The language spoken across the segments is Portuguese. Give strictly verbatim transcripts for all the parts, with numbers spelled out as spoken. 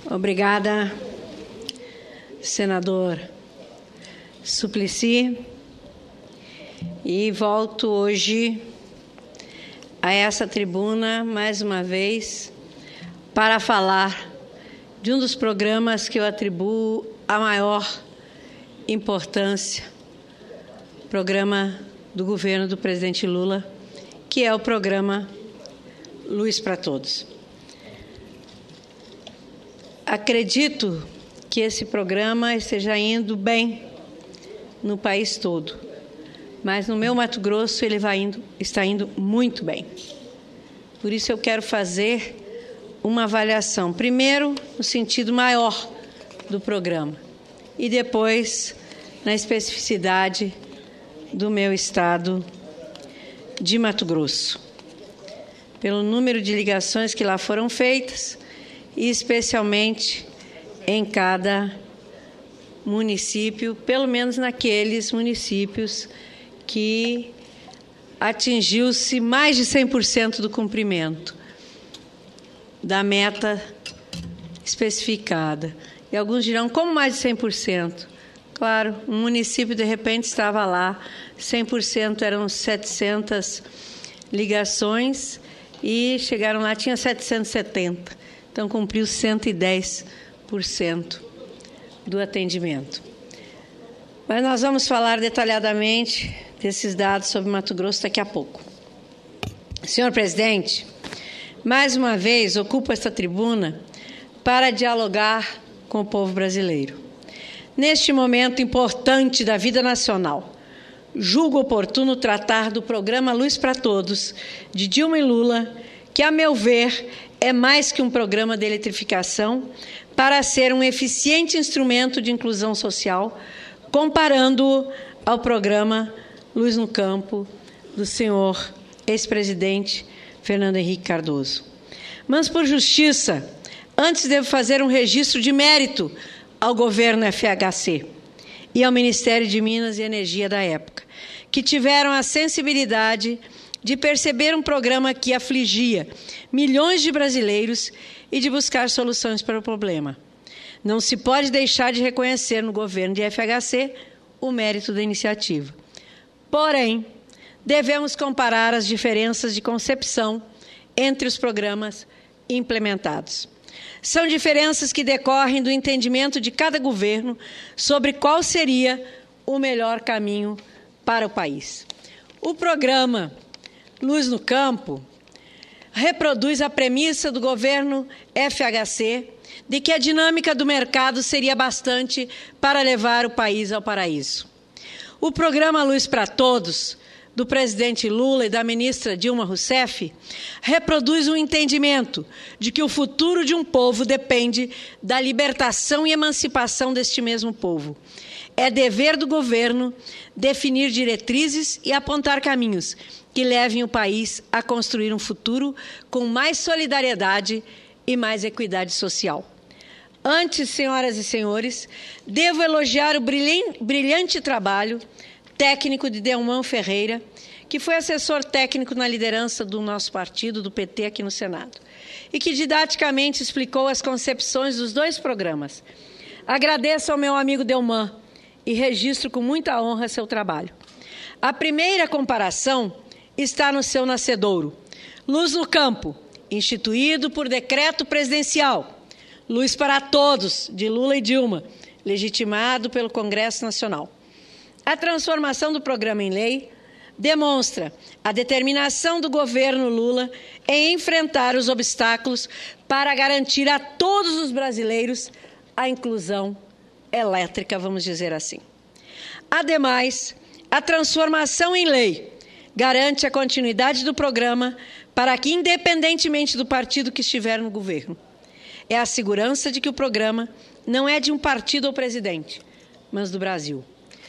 Obrigada, senador Suplicy. E volto hoje a essa tribuna, mais uma vez, para falar de um dos programas que eu atribuo a maior importância, programa do governo do presidente Lula, que é o programa Luz para Todos. Acredito que esse programa esteja indo bem no país todo, mas no meu Mato Grosso ele vai indo, está indo muito bem. Por isso eu quero fazer uma avaliação, primeiro no sentido maior do programa e depois na especificidade do meu estado de Mato Grosso, pelo número de ligações que lá foram feitas e especialmente em cada município, pelo menos naqueles municípios que atingiu-se mais de cem por cento do cumprimento da meta especificada. E alguns dirão, como mais de cem por cento? Claro, um município, de repente, estava lá, cem por cento eram setecentas ligações e chegaram lá, tinha setecentos e setenta. Então, cumpriu cento e dez por cento do atendimento. Mas nós vamos falar detalhadamente desses dados sobre Mato Grosso daqui a pouco. Senhor presidente, mais uma vez ocupo esta tribuna para dialogar com o povo brasileiro. Neste momento importante da vida nacional, julgo oportuno tratar do programa Luz para Todos, de Dilma e Lula, que, a meu ver, é mais que um programa de eletrificação para ser um eficiente instrumento de inclusão social, comparando-o ao programa Luz no Campo, do senhor ex-presidente Fernando Henrique Cardoso. Mas, por justiça, antes devo fazer um registro de mérito ao governo F H C e ao Ministério de Minas e Energia da época, que tiveram a sensibilidade de perceber um programa que afligia milhões de brasileiros e de buscar soluções para o problema. Não se pode deixar de reconhecer no governo de F H C o mérito da iniciativa. Porém, devemos comparar as diferenças de concepção entre os programas implementados. São diferenças que decorrem do entendimento de cada governo sobre qual seria o melhor caminho para o país. O programa Luz no Campo reproduz a premissa do governo F H C de que a dinâmica do mercado seria bastante para levar o país ao paraíso. O programa Luz para Todos, do presidente Lula e da ministra Dilma Rousseff, reproduz um entendimento de que o futuro de um povo depende da libertação e emancipação deste mesmo povo. É dever do governo definir diretrizes e apontar caminhos que levem o país a construir um futuro com mais solidariedade e mais equidade social. Antes, senhoras e senhores, devo elogiar o brilhante trabalho técnico de Delmão Ferreira, que foi assessor técnico na liderança do nosso partido, do P T, aqui no Senado, e que didaticamente explicou as concepções dos dois programas. Agradeço ao meu amigo Delmão e registro com muita honra seu trabalho. A primeira comparação está no seu nascedouro. Luz no Campo, instituído por decreto presidencial. Luz para Todos, de Lula e Dilma, legitimado pelo Congresso Nacional. A transformação do programa em lei demonstra a determinação do governo Lula em enfrentar os obstáculos para garantir a todos os brasileiros a inclusão elétrica, vamos dizer assim. Ademais, a transformação em lei garante a continuidade do programa para que, independentemente do partido que estiver no governo, é a segurança de que o programa não é de um partido ou presidente, mas do Brasil.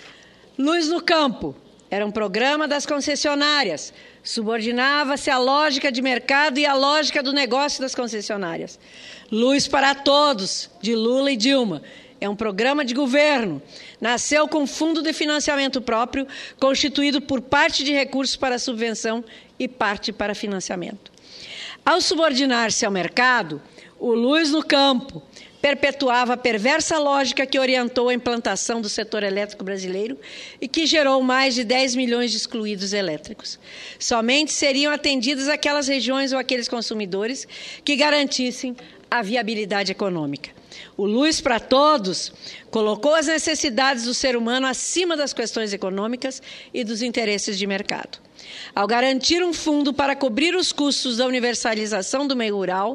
Luz no Campo era um programa das concessionárias, subordinava-se à lógica de mercado e à lógica do negócio das concessionárias. Luz para Todos, de Lula e Dilma, é um programa de governo. Nasceu com fundo de financiamento próprio, constituído por parte de recursos para subvenção e parte para financiamento. Ao subordinar-se ao mercado, o Luz no Campo perpetuava a perversa lógica que orientou a implantação do setor elétrico brasileiro e que gerou mais de dez milhões de excluídos elétricos. Somente seriam atendidas aquelas regiões ou aqueles consumidores que garantissem a viabilidade econômica. O Luz para Todos colocou as necessidades do ser humano acima das questões econômicas e dos interesses de mercado. Ao garantir um fundo para cobrir os custos da universalização do meio rural,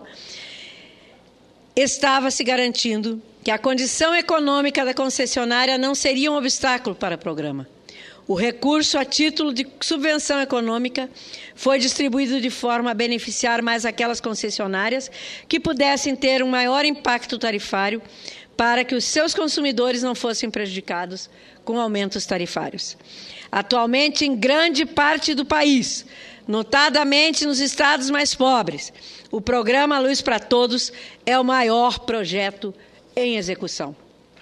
estava se garantindo que a condição econômica da concessionária não seria um obstáculo para o programa. O recurso a título de subvenção econômica foi distribuído de forma a beneficiar mais aquelas concessionárias que pudessem ter um maior impacto tarifário para que os seus consumidores não fossem prejudicados com aumentos tarifários. Atualmente, em grande parte do país, notadamente nos estados mais pobres, o programa Luz para Todos é o maior projeto em execução.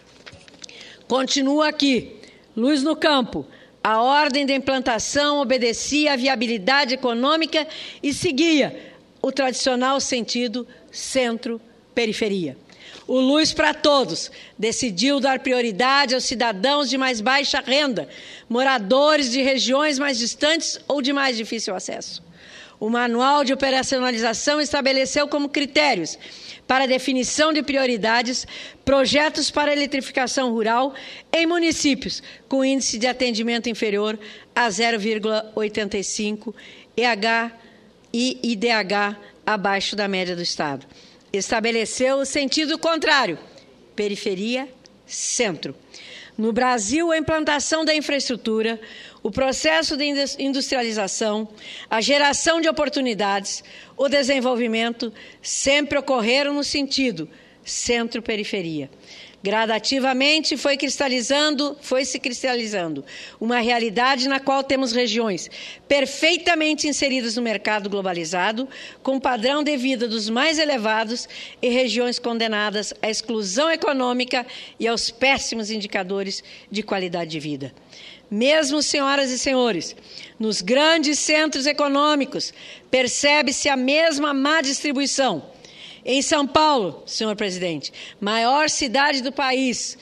Continua aqui, Luz no Campo. A ordem da implantação obedecia à viabilidade econômica e seguia o tradicional sentido centro-periferia. O Luz para Todos decidiu dar prioridade aos cidadãos de mais baixa renda, moradores de regiões mais distantes ou de mais difícil acesso. O Manual de Operacionalização estabeleceu como critérios para definição de prioridades projetos para eletrificação rural em municípios com índice de atendimento inferior a zero vírgula oitenta e cinco E H e I D H abaixo da média do Estado. Estabeleceu o sentido contrário, periferia-centro. No Brasil, a implantação da infraestrutura, o processo de industrialização, a geração de oportunidades, o desenvolvimento sempre ocorreram no sentido centro-periferia. Gradativamente foi cristalizando, foi se cristalizando uma realidade na qual temos regiões perfeitamente inseridas no mercado globalizado, com padrão de vida dos mais elevados e regiões condenadas à exclusão econômica e aos péssimos indicadores de qualidade de vida. Mesmo, senhoras e senhores, nos grandes centros econômicos, percebe-se a mesma má distribuição. Em São Paulo, senhor presidente, maior cidade do país,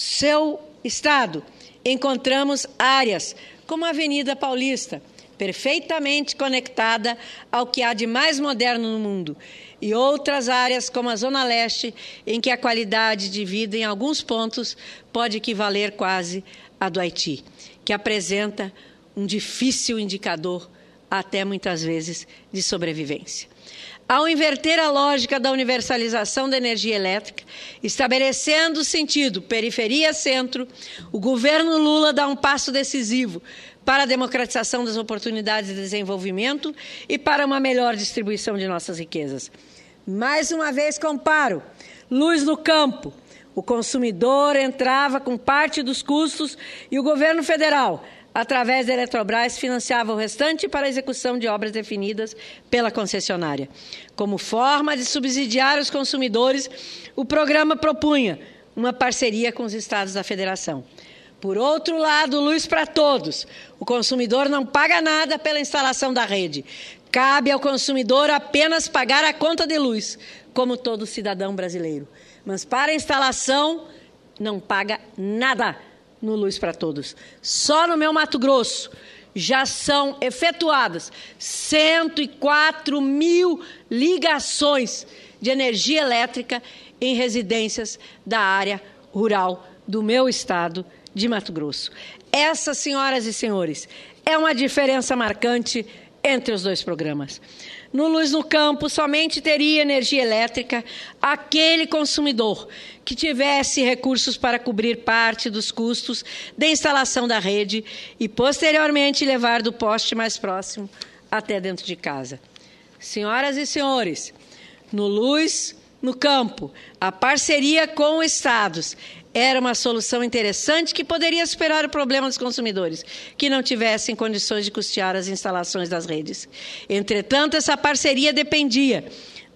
seu estado, encontramos áreas como a Avenida Paulista, perfeitamente conectada ao que há de mais moderno no mundo, e outras áreas como a Zona Leste, em que a qualidade de vida, em alguns pontos, pode equivaler quase à do Haiti, que apresenta um difícil indicador, até muitas vezes, de sobrevivência. Ao inverter a lógica da universalização da energia elétrica, estabelecendo o sentido periferia-centro, o governo Lula dá um passo decisivo para a democratização das oportunidades de desenvolvimento e para uma melhor distribuição de nossas riquezas. Mais uma vez comparo, Luz no Campo. O consumidor entrava com parte dos custos e o governo federal, através da Eletrobras, financiava o restante para a execução de obras definidas pela concessionária. Como forma de subsidiar os consumidores, o programa propunha uma parceria com os estados da federação. Por outro lado, Luz para Todos. O consumidor não paga nada pela instalação da rede. Cabe ao consumidor apenas pagar a conta de luz, como todo cidadão brasileiro. Mas para a instalação, não paga nada no Luz para Todos. Só no meu Mato Grosso já são efetuadas cento e quatro mil ligações de energia elétrica em residências da área rural do meu estado de Mato Grosso. Essa, senhoras e senhores, é uma diferença marcante entre os dois programas. No Luz no Campo, somente teria energia elétrica aquele consumidor que tivesse recursos para cobrir parte dos custos de instalação da rede e, posteriormente, levar do poste mais próximo até dentro de casa. Senhoras e senhores, no Luz no Campo, a parceria com os estados era uma solução interessante que poderia superar o problema dos consumidores que não tivessem condições de custear as instalações das redes. Entretanto, essa parceria dependia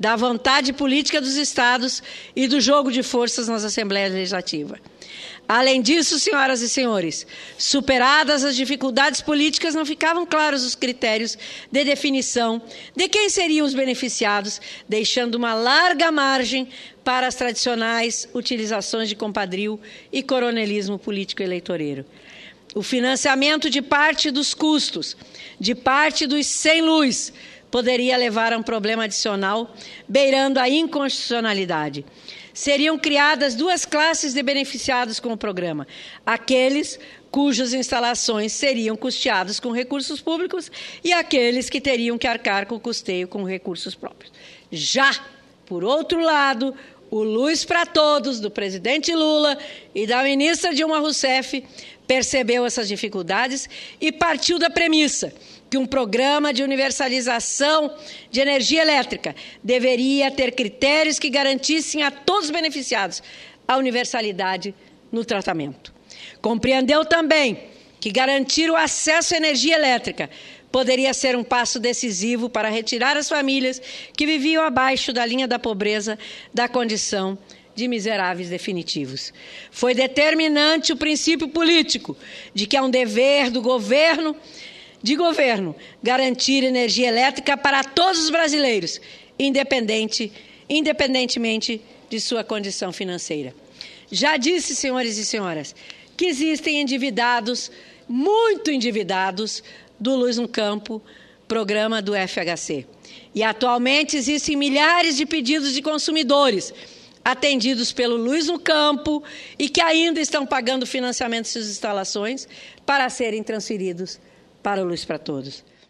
da vontade política dos estados e do jogo de forças nas Assembleias Legislativas. Além disso, senhoras e senhores, superadas as dificuldades políticas, não ficavam claros os critérios de definição de quem seriam os beneficiados, deixando uma larga margem para as tradicionais utilizações de compadrio e coronelismo político-eleitoreiro. O financiamento de parte dos custos, de parte dos sem luz, poderia levar a um problema adicional, beirando a inconstitucionalidade. Seriam criadas duas classes de beneficiados com o programa: aqueles cujas instalações seriam custeadas com recursos públicos e aqueles que teriam que arcar com o custeio com recursos próprios. Já, por outro lado, o Luz para Todos, do presidente Lula e da ministra Dilma Rousseff, percebeu essas dificuldades e partiu da premissa que um programa de universalização de energia elétrica deveria ter critérios que garantissem a todos os beneficiados a universalidade no tratamento. Compreendeu também que garantir o acesso à energia elétrica poderia ser um passo decisivo para retirar as famílias que viviam abaixo da linha da pobreza da condição de miseráveis definitivos. Foi determinante o princípio político de que é um dever do governo de governo garantir energia elétrica para todos os brasileiros, independente, independentemente de sua condição financeira. Já disse, senhores e senhoras, que existem endividados, muito endividados, do Luz no Campo, programa do F H C. E atualmente existem milhares de pedidos de consumidores atendidos pelo Luz no Campo e que ainda estão pagando financiamento de suas instalações para serem transferidos para o Luz para Todos.